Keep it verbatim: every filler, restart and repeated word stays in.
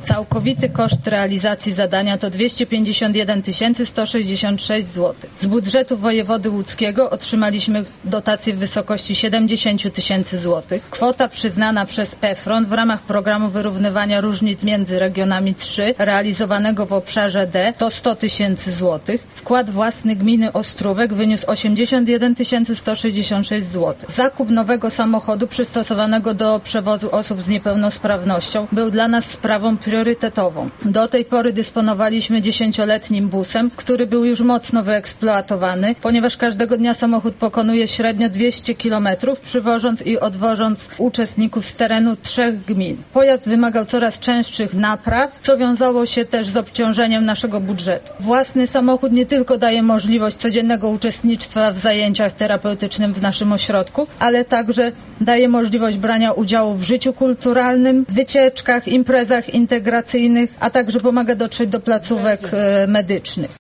Całkowity koszt realizacji zadania to dwieście pięćdziesiąt jeden tysięcy sto sześćdziesiąt sześć złotych. Z budżetu wojewody łódzkiego otrzymaliśmy dotację w wysokości siedemdziesiąt tysięcy złotych. Kwota przyznana przez PFRON w ramach programu wyrównywania różnic między regionami trzy, realizowanego w obszarze D, to sto tysięcy złotych. Wkład własny gminy Ostrówek wyniósł osiemdziesiąt jeden tysięcy sto sześćdziesiąt sześć złotych. Zakup nowego samochodu przystosowanego do przewozu osób z niepełnosprawnością był dla nas sprawą priorytetową. Do tej pory dysponowaliśmy dziesięcioletnim busem, który był już mocno wyeksploatowany, ponieważ każdego dnia samochód pokonuje średnio dwieście kilometrów, przywożąc i odwożąc uczestników z terenu trzech gmin. Pojazd wymagał coraz częstszych napraw, co wiązało się też z obciążeniem naszego budżetu. Własny samochód nie tylko daje możliwość codziennego uczestnictwa w zajęciach terapeutycznym w naszym ośrodku, ale także daje możliwość brania udziału w życiu kulturalnym, wycieczkach, imprezach integracyjnych, a także pomaga dotrzeć do placówek medycznych.